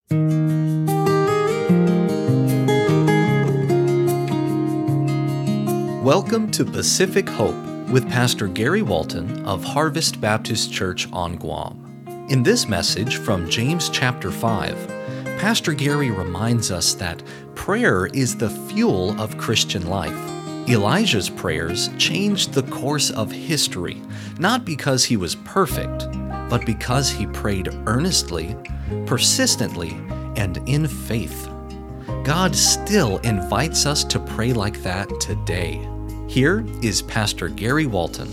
Welcome to Pacific Hope with Pastor Gary Walton of Harvest Baptist Church on Guam. In this message from James chapter 5, Pastor Gary reminds us that prayer is the fuel of Christian life. Elijah's prayers changed the course of history, not because he was perfect, but because he prayed earnestly, persistently, and in faith. God still invites us to pray like that today. Here is Pastor Gary Walton.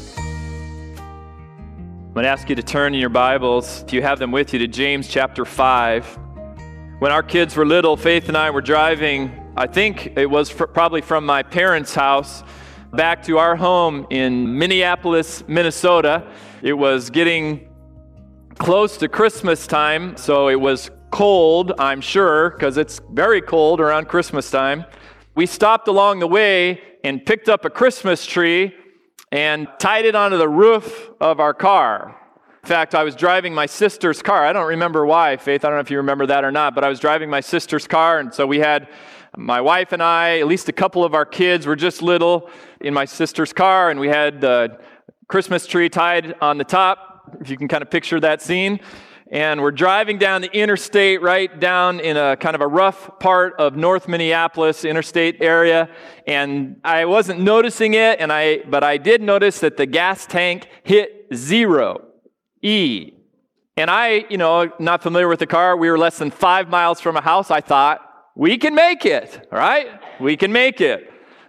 I'm going to ask you to turn in your Bibles, if you have them with you, to James chapter 5. When our kids were little, Faith and I were driving, I think it was probably from my parents' house back to our home in Minneapolis, Minnesota. It was getting close to Christmas time, so it was cold, I'm sure, because it's very cold around Christmas time. We stopped along the way and picked up a Christmas tree and tied it onto the roof of our car. In fact, I was driving my sister's car. I don't remember why, Faith. I don't know if you remember that or not, but I was driving my sister's car, and so we had my wife and I, at least a couple of our kids were just little in my sister's car, and we had the Christmas tree tied on the top, if you can kind of picture that scene. And we're driving down the interstate, right down in a kind of a rough part of North Minneapolis interstate area. And I wasn't noticing it, but I did notice that the gas tank hit 0, E. And I, not familiar with the car, we were less than 5 miles from a house. I thought, we can make it, all right? We can make it.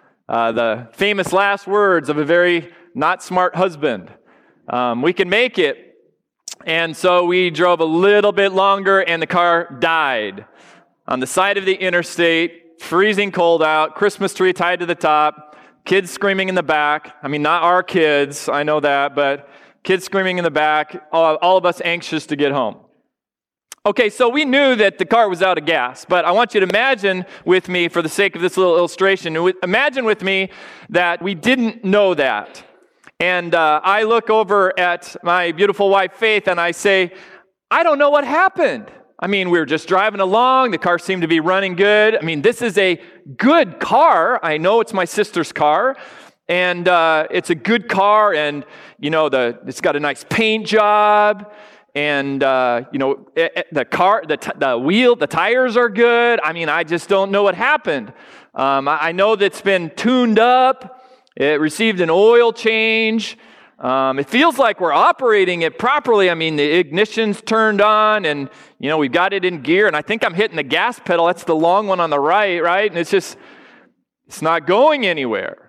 The famous last words of a very not smart husband. We can make it. And so we drove a little bit longer, and the car died on the side of the interstate, freezing cold out, Christmas tree tied to the top, kids screaming in the back. I mean, not our kids, I know that, but kids screaming in the back, all of us anxious to get home. Okay, so we knew that the car was out of gas, but I want you to imagine with me, for the sake of this little illustration, imagine with me that we didn't know that. And I look over at my beautiful wife, Faith, and I say, I don't know what happened. I mean, we were just driving along. The car seemed to be running good. I mean, this is a good car. I know it's my sister's car. And it's a good car. And, it's got a nice paint job. And, the car, the wheel, the tires are good. I mean, I just don't know what happened. I know that's been tuned up. It received an oil change. It feels like we're operating it properly. I mean, the ignition's turned on, and, we've got it in gear, and I think I'm hitting the gas pedal. That's the long one on the right? And it's not going anywhere.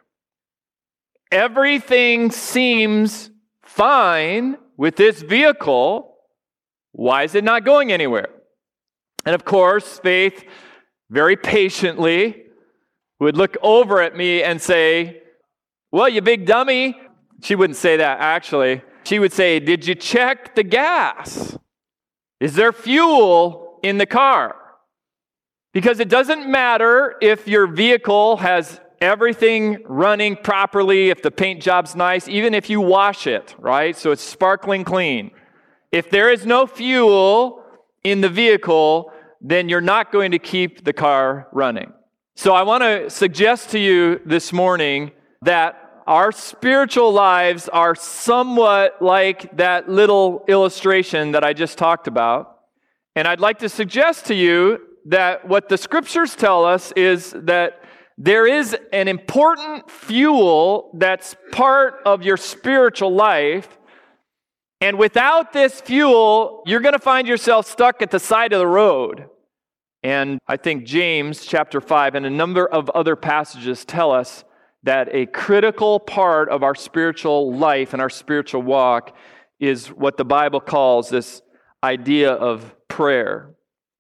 Everything seems fine with this vehicle. Why is it not going anywhere? And of course, Faith, very patiently, would look over at me and say, well, you big dummy. She wouldn't say that, actually. She would say, did you check the gas? Is there fuel in the car? Because it doesn't matter if your vehicle has everything running properly, if the paint job's nice, even if you wash it, right? So it's sparkling clean. If there is no fuel in the vehicle, then you're not going to keep the car running. So I want to suggest to you this morning that our spiritual lives are somewhat like that little illustration that I just talked about. And I'd like to suggest to you that what the scriptures tell us is that there is an important fuel that's part of your spiritual life. And without this fuel, you're going to find yourself stuck at the side of the road. And I think James chapter 5 and a number of other passages tell us that a critical part of our spiritual life and our spiritual walk is what the Bible calls this idea of prayer.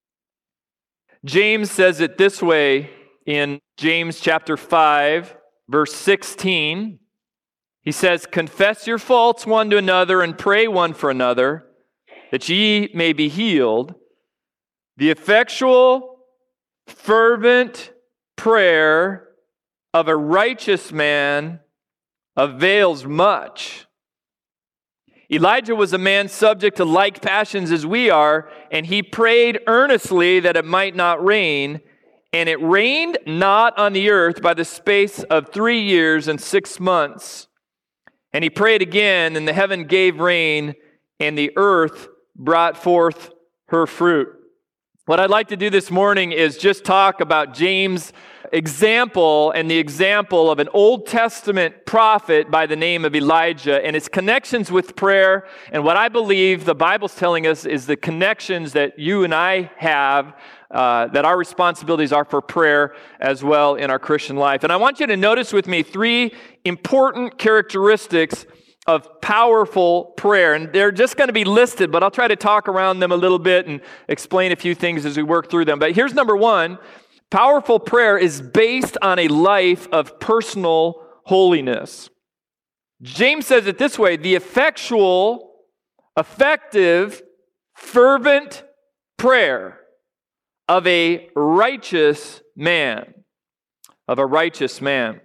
James says it this way in James chapter 5, verse 16. He says, confess your faults one to another and pray one for another, that ye may be healed. The effectual, fervent prayer of a righteous man avails much. Elijah was a man subject to like passions as we are, and he prayed earnestly that it might not rain, and it rained not on the earth by the space of 3 years and 6 months. And he prayed again, and the heaven gave rain, and the earth brought forth her fruit. What I'd like to do this morning is just talk about James' example and the example of an Old Testament prophet by the name of Elijah and its connections with prayer, and what I believe the Bible's telling us is the connections that you and I have, that our responsibilities are for prayer as well in our Christian life. And I want you to notice with me 3 important characteristics of powerful prayer. And they're just going to be listed, but I'll try to talk around them a little bit and explain a few things as we work through them. But here's number 1. Powerful prayer is based on a life of personal holiness. James says it this way: the effectual, effective, fervent prayer of a righteous man. Of a righteous man.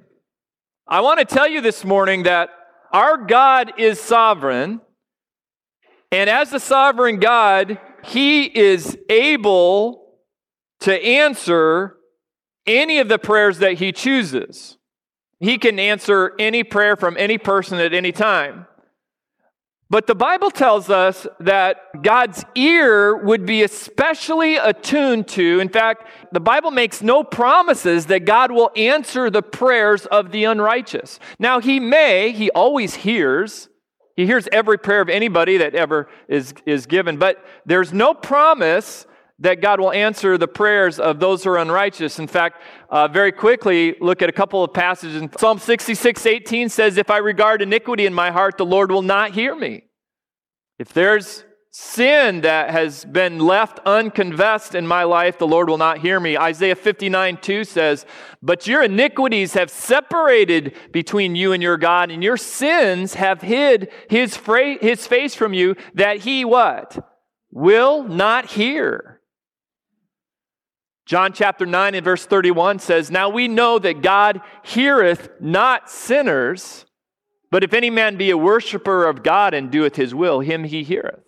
I want to tell you this morning that our God is sovereign, and as the sovereign God, He is able to answer any of the prayers that He chooses. He can answer any prayer from any person at any time. But the Bible tells us that God's ear would be especially attuned to. In fact, the Bible makes no promises that God will answer the prayers of the unrighteous. Now, He always hears. He hears every prayer of anybody that ever is given. But there's no promise that God will answer the prayers of those who are unrighteous. In fact, very quickly, look at a couple of passages. Psalm 66:18 says, "If I regard iniquity in my heart, the Lord will not hear me." If there's sin that has been left unconfessed in my life, the Lord will not hear me. Isaiah 59:2 says, "But your iniquities have separated between you and your God, and your sins have hid His face from you, that He" what? "Will not hear." John chapter 9 and verse 31 says, "Now we know that God heareth not sinners, but if any man be a worshiper of God and doeth His will, him He heareth."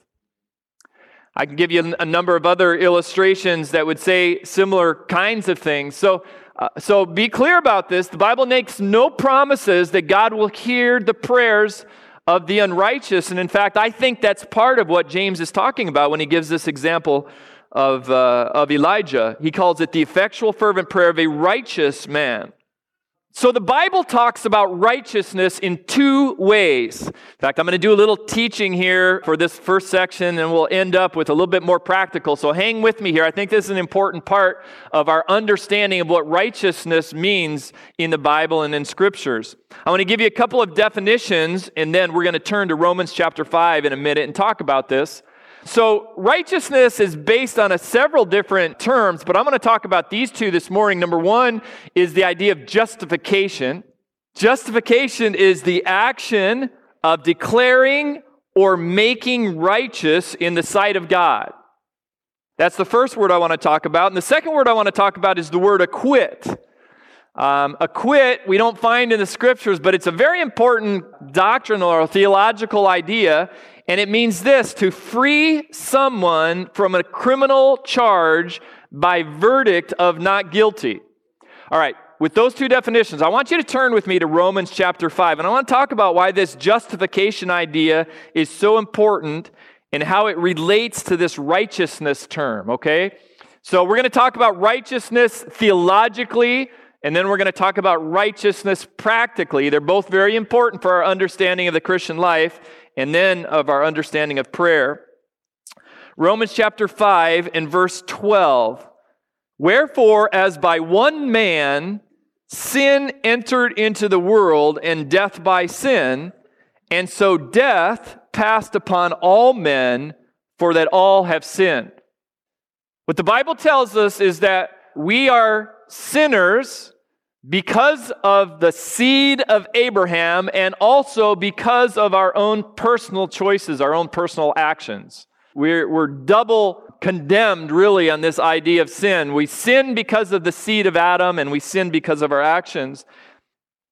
I can give you a number of other illustrations that would say similar kinds of things. So be clear about this. The Bible makes no promises that God will hear the prayers of the unrighteous. And in fact, I think that's part of what James is talking about when he gives this example of Elijah. He calls it the effectual, fervent prayer of a righteous man. So the Bible talks about righteousness in 2 ways. In fact, I'm going to do a little teaching here for this first section, and we'll end up with a little bit more practical. So hang with me here. I think this is an important part of our understanding of what righteousness means in the Bible and in Scriptures. I want to give you a couple of definitions, and then we're going to turn to Romans chapter 5 in a minute and talk about this. So righteousness is based on several different terms, but I'm going to talk about these 2 this morning. Number 1 is the idea of justification. Justification is the action of declaring or making righteous in the sight of God. That's the first word I want to talk about. And the second word I want to talk about is the word acquit. Acquit, we don't find in the Scriptures, but it's a very important doctrinal or theological idea. And it means this: to free someone from a criminal charge by verdict of not guilty. All right, with those 2 definitions, I want you to turn with me to Romans chapter 5. And I want to talk about why this justification idea is so important and how it relates to this righteousness term, okay? So we're going to talk about righteousness theologically, and then we're going to talk about righteousness practically. They're both very important for our understanding of the Christian life and then of our understanding of prayer. Romans chapter 5 and verse 12. "Wherefore, as by one man sin entered into the world, and death by sin, and so death passed upon all men, for that all have sinned." What the Bible tells us is that we are sinners because of the seed of Abraham, and also because of our own personal choices, our own personal actions. We're double condemned, really, on this idea of sin. We sin because of the seed of Adam, and we sin because of our actions.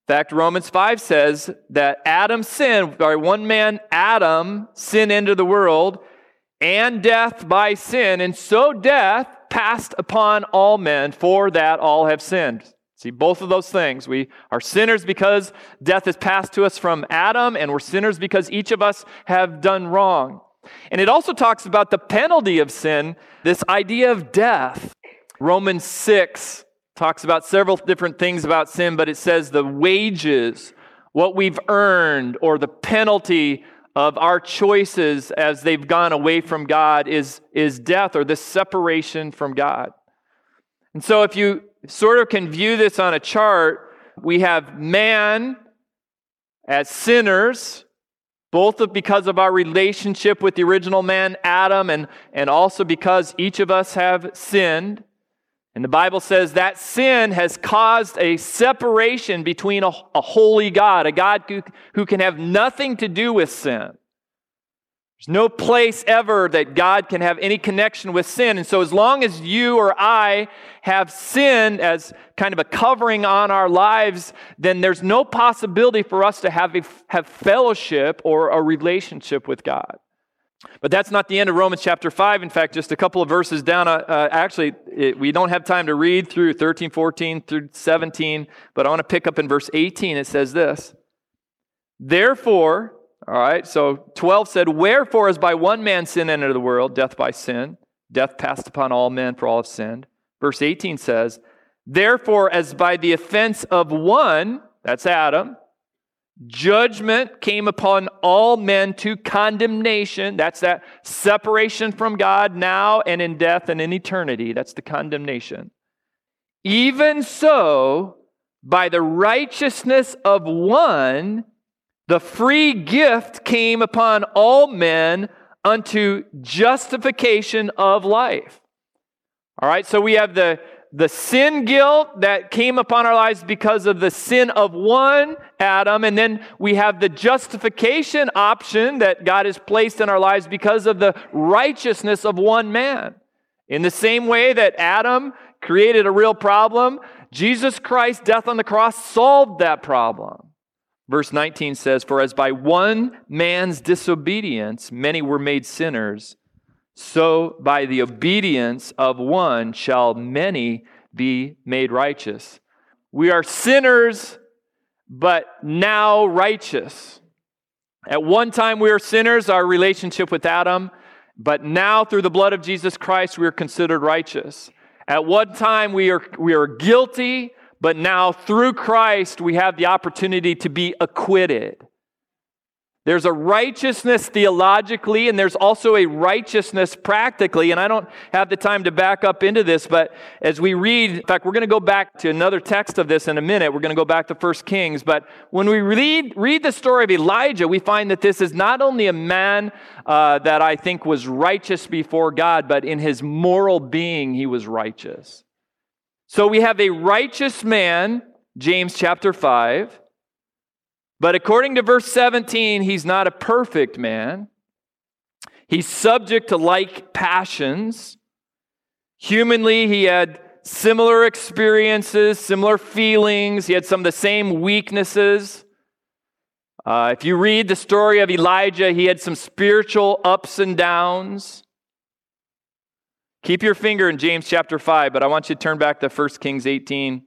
In fact, Romans 5 says that Adam sinned, or one man, Adam, sin into the world, and death by sin, and so death passed upon all men, for that all have sinned. See, both of those things. We are sinners because death has passed to us from Adam, and we're sinners because each of us have done wrong. And it also talks about the penalty of sin, this idea of death. Romans 6 talks about several different things about sin, but it says the wages, what we've earned, or the penalty of our choices as they've gone away from God is death, or this separation from God. And so if you sort of can view this on a chart, we have man as sinners, both because of our relationship with the original man, Adam, and also because each of us have sinned. And the Bible says that sin has caused a separation between a holy God, a God who can have nothing to do with sin. There's no place ever that God can have any connection with sin. And so as long as you or I have sin as kind of a covering on our lives, then there's no possibility for us to have fellowship or a relationship with God. But that's not the end of Romans chapter 5. In fact, just a couple of verses down. We don't have time to read through 13, 14 through 17, but I want to pick up in verse 18. It says this. Therefore, all right, so 12 said, wherefore as by one man sin entered the world, death by sin, death passed upon all men, for all have sinned. Verse 18 says, therefore as by the offense of one, that's Adam, judgment came upon all men to condemnation. That's that separation from God now and in death and in eternity. That's the condemnation. Even so, by the righteousness of one, the free gift came upon all men unto justification of life. All right, so we have the sin guilt that came upon our lives because of the sin of one, Adam, and then we have the justification option that God has placed in our lives because of the righteousness of one man. In the same way that Adam created a real problem, Jesus Christ's death on the cross solved that problem. Verse 19 says, for as by one man's disobedience many were made sinners, so by the obedience of one shall many be made righteous. We are sinners, but now righteous. At one time we were sinners, our relationship with Adam, but now through the blood of Jesus Christ we are considered righteous. At one time we are guilty, but now through Christ we have the opportunity to be acquitted. There's a righteousness theologically, and there's also a righteousness practically. And I don't have the time to back up into this, but as we read, in fact, we're going to go back to another text of this in a minute. We're going to go back to 1 Kings. But when we read the story of Elijah, we find that this is not only a man that I think was righteous before God, but in his moral being, he was righteous. So we have a righteous man, James chapter 5. But according to verse 17, he's not a perfect man. He's subject to like passions. Humanly, he had similar experiences, similar feelings. He had some of the same weaknesses. If you read the story of Elijah, he had some spiritual ups and downs. Keep your finger in James chapter 5, but I want you to turn back to 1 Kings 18.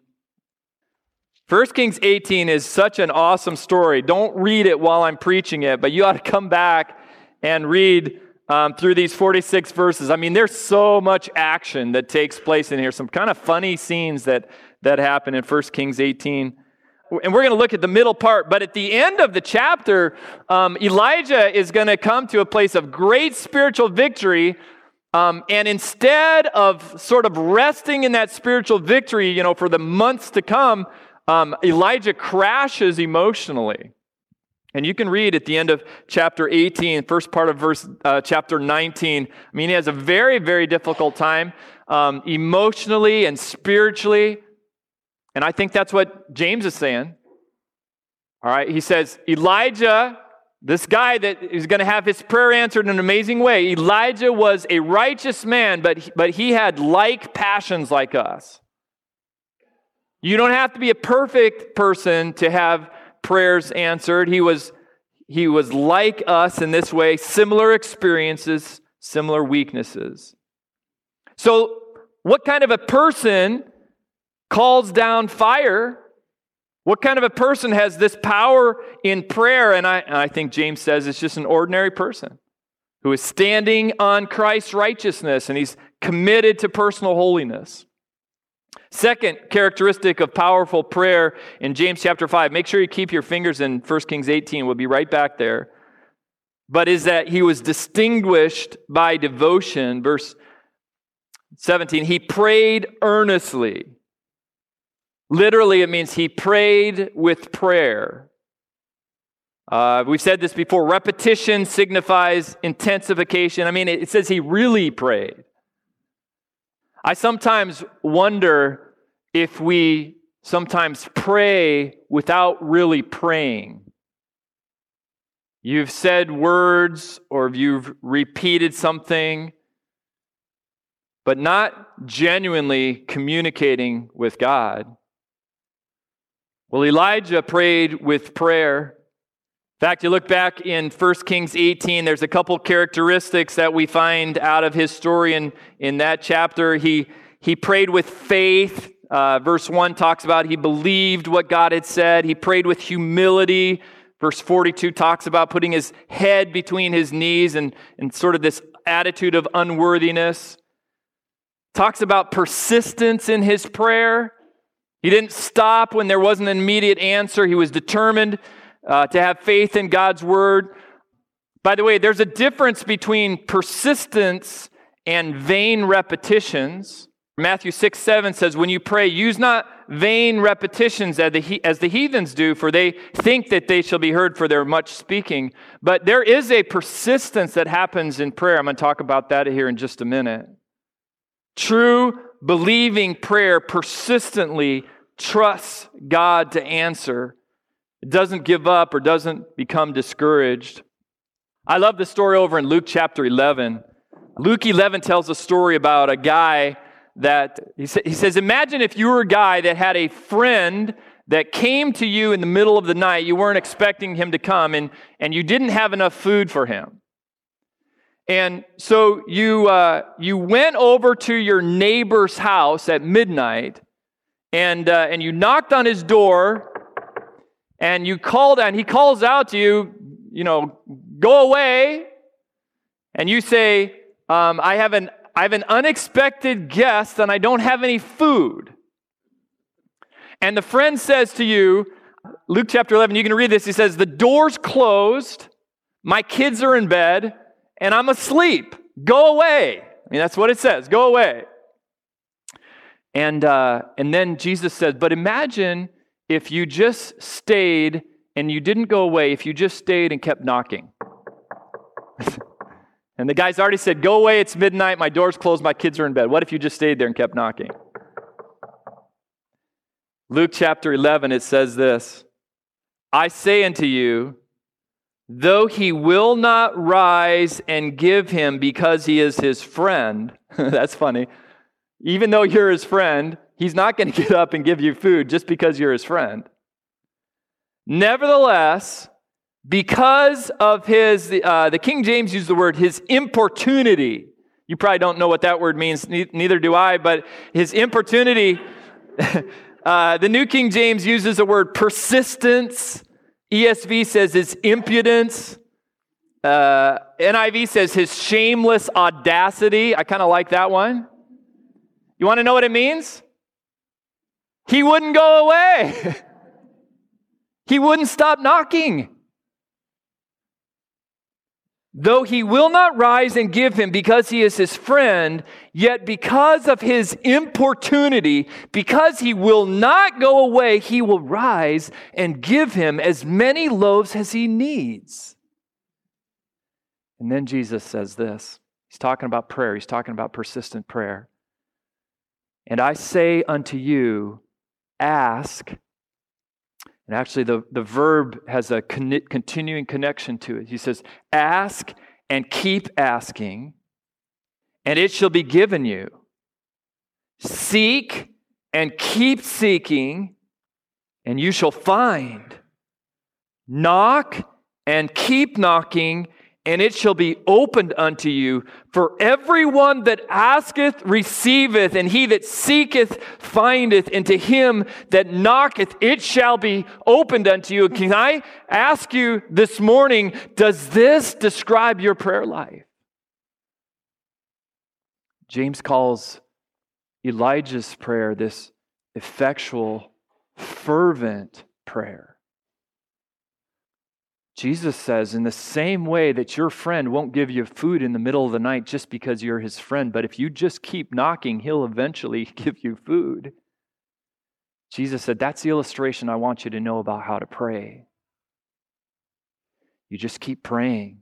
1 Kings 18 is such an awesome story. Don't read it while I'm preaching it, but you ought to come back and read through these 46 verses. I mean, there's so much action that takes place in here. Some kind of funny scenes that happen in 1 Kings 18. And we're going to look at the middle part. But at the end of the chapter, Elijah is going to come to a place of great spiritual victory. And instead of sort of resting in that spiritual victory, for the months to come, Elijah crashes emotionally. And you can read at the end of chapter 18, first part of chapter 19. I mean, he has a very, very difficult time emotionally and spiritually. And I think that's what James is saying. All right, he says, Elijah, this guy that is going to have his prayer answered in an amazing way, Elijah was a righteous man, but he had like passions like us. You don't have to be a perfect person to have prayers answered. He was like us in this way, similar experiences, similar weaknesses. So, what kind of a person calls down fire? What kind of a person has this power in prayer? And I think James says it's just an ordinary person who is standing on Christ's righteousness, and he's committed to personal holiness. Second characteristic of powerful prayer in James chapter 5, make sure you keep your fingers in 1 Kings 18, we'll be right back there, but is that he was distinguished by devotion. Verse 17, he prayed earnestly. Literally, it means he prayed with prayer. We've said this before, repetition signifies intensification. I mean, it says he really prayed. I sometimes wonder if we sometimes pray without really praying. You've said words or you've repeated something, but not genuinely communicating with God. Well, Elijah prayed with prayer. In fact, you look back in 1 Kings 18, there's a couple characteristics that we find out of his story in that chapter. He prayed with faith. Verse 1 talks about he believed what God had said. He prayed with humility. Verse 42 talks about putting his head between his knees and sort of this attitude of unworthiness. Talks about persistence in his prayer. He didn't stop when there wasn't an immediate answer. He was determined to have faith in God's word. By the way, there's a difference between persistence and vain repetitions. Matthew 6:7 says, when you pray, use not vain repetitions as the heathens do, for they think that they shall be heard for their much speaking. But there is a persistence that happens in prayer. I'm going to talk about that here in just a minute. True believing prayer persistently trusts God to answer. It doesn't give up or doesn't become discouraged. I love the story over in Luke chapter 11. Luke 11 tells a story about a guy that, he says, imagine if you were a guy that had a friend that came to you in the middle of the night. You weren't expecting him to come, and you didn't have enough food for him. And so you went over to your neighbor's house at midnight, and you knocked on his door, and you called, and he calls out to you, go away. And you say, I have an unexpected guest, and I don't have any food. And the friend says to you, Luke chapter 11, you can read this. He says, the door's closed, my kids are in bed, and I'm asleep. Go away. I mean, that's what it says. Go away. And then Jesus says, but imagine if you just stayed and you didn't go away, if you just stayed and kept knocking. And the guy's already said, go away, it's midnight, my door's closed, my kids are in bed. What if you just stayed there and kept knocking? Luke chapter 11, it says this, I say unto you, though he will not rise and give him because he is his friend, that's funny, even though you're his friend, he's not going to get up and give you food just because you're his friend. Nevertheless, because of his, the King James used the word, his importunity. You probably don't know what that word means, neither do I, but his importunity, the New King James uses the word persistence. ESV says his impudence. NIV says his shameless audacity. I kind of like that one. You want to know what it means? He wouldn't go away. He wouldn't stop knocking. Though he will not rise and give him because he is his friend, yet because of his importunity, because he will not go away, he will rise and give him as many loaves as he needs. And then Jesus says this. He's talking about prayer. He's talking about persistent prayer. And I say unto you, ask. And actually, the verb has a continuing connection to it. He says, ask and keep asking, and it shall be given you. Seek and keep seeking, and you shall find. Knock and keep knocking, and it shall be opened unto you. For everyone that asketh receiveth, and he that seeketh findeth, and to him that knocketh it shall be opened unto you. Can I ask you this morning, does this describe your prayer life? James calls Elijah's prayer this effectual, fervent prayer. Jesus says, in the same way that your friend won't give you food in the middle of the night just because you're his friend, but if you just keep knocking, he'll eventually give you food. Jesus said, that's the illustration I want you to know about how to pray. You just keep praying.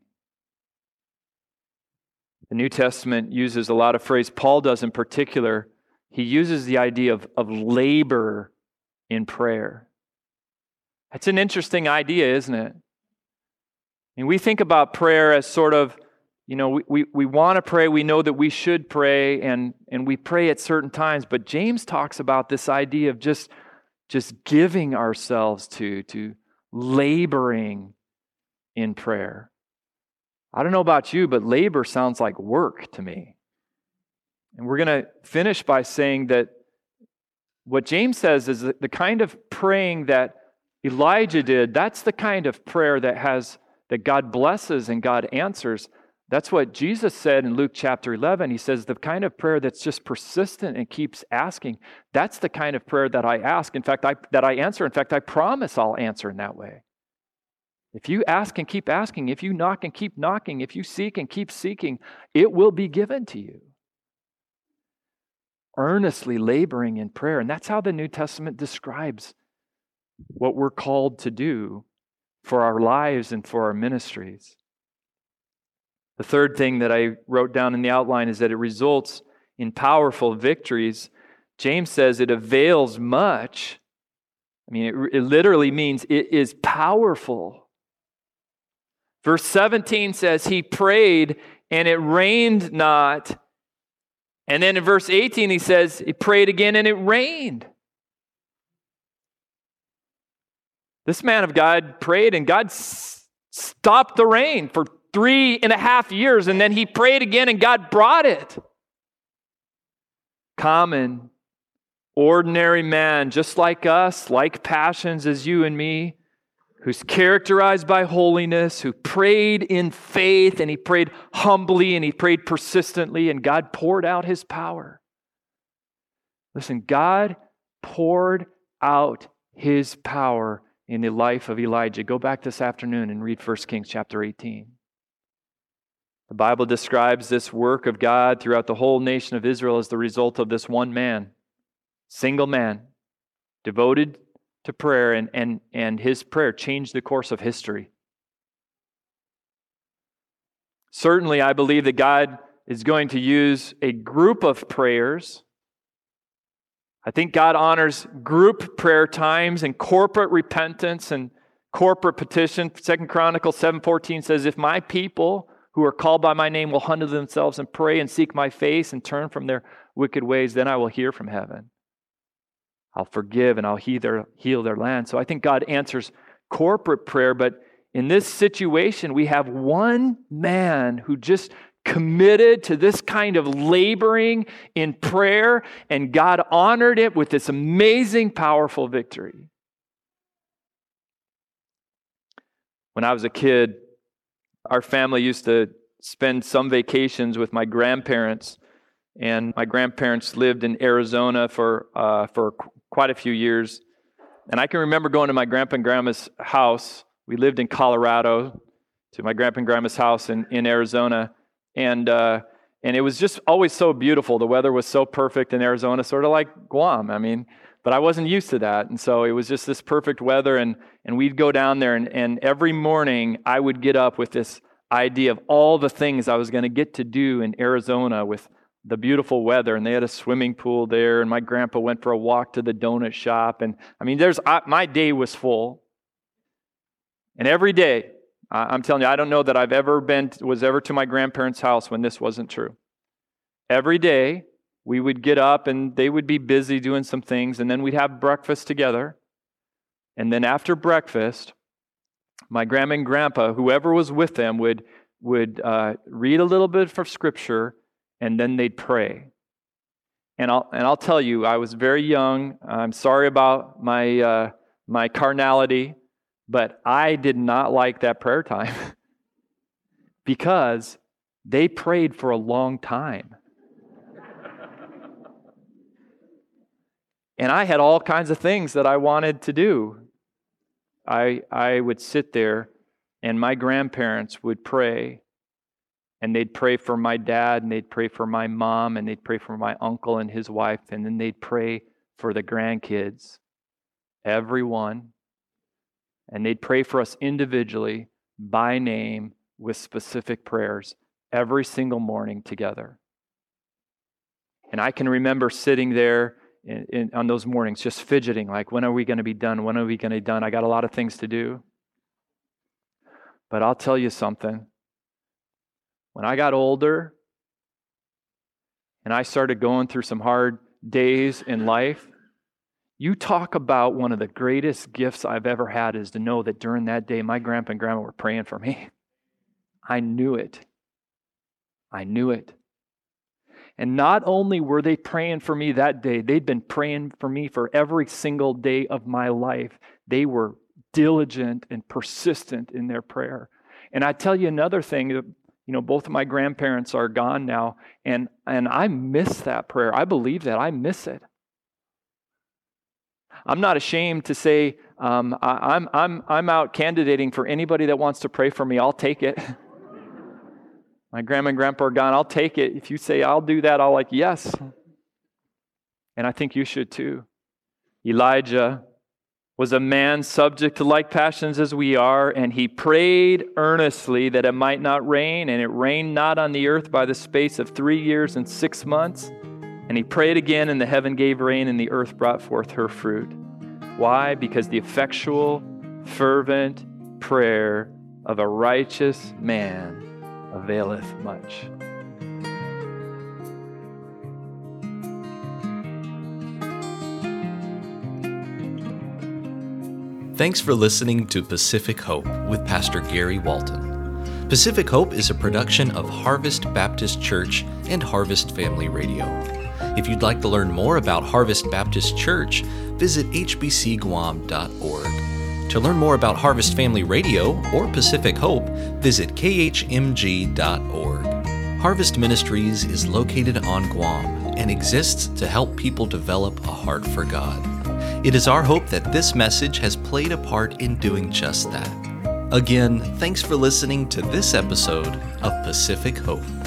The New Testament uses a lot of phrase. Paul does in particular. He uses the idea of labor in prayer. That's an interesting idea, isn't it? And we think about prayer as sort of, we want to pray, we know that we should pray, and we pray at certain times. But James talks about this idea of just giving ourselves to laboring in prayer. I don't know about you, but labor sounds like work to me. And we're going to finish by saying that what James says is that the kind of praying that Elijah did, that's the kind of prayer that God blesses and God answers. That's what Jesus said in Luke chapter 11. He says the kind of prayer that's just persistent and keeps asking, that's the kind of prayer that I ask. In fact, that I answer. In fact, I promise I'll answer in that way. If you ask and keep asking, if you knock and keep knocking, if you seek and keep seeking, it will be given to you. Earnestly laboring in prayer. And that's how the New Testament describes what we're called to do for our lives and for our ministries. The third thing that I wrote down in the outline is that it results in powerful victories. James says it avails much. I mean, it literally means it is powerful. Verse 17 says, he prayed and it rained not. And then in verse 18 he says, he prayed again and it rained. This man of God prayed and God stopped the rain for 3.5 years, and then he prayed again and God brought it. Common, ordinary man, just like us, like passions as you and me, who's characterized by holiness, who prayed in faith, and he prayed humbly and he prayed persistently, and God poured out his power. Listen, God poured out his power in the life of Elijah. Go back this afternoon and read 1 Kings chapter 18. The Bible describes this work of God throughout the whole nation of Israel as the result of this one man, single man, devoted to prayer, and his prayer changed the course of history. Certainly, I believe that God is going to use a group of prayers. I think God honors group prayer times and corporate repentance and corporate petition. 2 Chronicles 7:14 says, if my people who are called by my name will humble themselves and pray and seek my face and turn from their wicked ways, then I will hear from heaven. I'll forgive and I'll heal their land. So I think God answers corporate prayer, but in this situation, we have one man who just committed to this kind of laboring in prayer, and God honored it with this amazing, powerful victory. When I was a kid, our family used to spend some vacations with my grandparents, and my grandparents lived in Arizona for quite a few years. And I can remember going to my grandpa and grandma's house. We lived in Colorado, to my grandpa and grandma's house in Arizona. And it was just always so beautiful. The weather was so perfect in Arizona, sort of like Guam. I mean, but I wasn't used to that. And so it was just this perfect weather. And we'd go down there. And every morning I would get up with this idea of all the things I was going to get to do in Arizona with the beautiful weather. And they had a swimming pool there. And my grandpa went for a walk to the donut shop. And I mean, my day was full. And every day, I'm telling you, I don't know that was ever to my grandparents' house when this wasn't true. Every day, we would get up and they would be busy doing some things, and then we'd have breakfast together. And then after breakfast, my grandma and grandpa, whoever was with them, would read a little bit from Scripture, and then they'd pray. And I'll tell you, I was very young. I'm sorry about my carnality, but I did not like that prayer time because they prayed for a long time. And I had all kinds of things that I wanted to do. I would sit there, and my grandparents would pray, and they'd pray for my dad, and they'd pray for my mom, and they'd pray for my uncle and his wife, and then they'd pray for the grandkids, everyone, and they'd pray for us individually by name with specific prayers every single morning together. And I can remember sitting there on those mornings just fidgeting, like, when are we going to be done? When are we going to be done? I got a lot of things to do. But I'll tell you something. When I got older and I started going through some hard days in life, you talk about one of the greatest gifts I've ever had is to know that during that day, my grandpa and grandma were praying for me. I knew it. I knew it. And not only were they praying for me that day, they'd been praying for me for every single day of my life. They were diligent and persistent in their prayer. And I tell you another thing, both of my grandparents are gone now, and I miss that prayer. I believe that. I miss it. I'm not ashamed to say I'm out candidating for anybody that wants to pray for me. I'll take it. My grandma and grandpa are gone. I'll take it. If you say I'll do that, I'll yes. And I think you should too. Elijah was a man subject to like passions as we are, and he prayed earnestly that it might not rain, and it rained not on the earth by the space of 3 years and 6 months. And he prayed again, and the heaven gave rain, and the earth brought forth her fruit. Why? Because the effectual, fervent prayer of a righteous man availeth much. Thanks for listening to Pacific Hope with Pastor Gary Walton. Pacific Hope is a production of Harvest Baptist Church and Harvest Family Radio. If you'd like to learn more about Harvest Baptist Church, visit hbcguam.org. To learn more about Harvest Family Radio or Pacific Hope, visit khmg.org. Harvest Ministries is located on Guam and exists to help people develop a heart for God. It is our hope that this message has played a part in doing just that. Again, thanks for listening to this episode of Pacific Hope.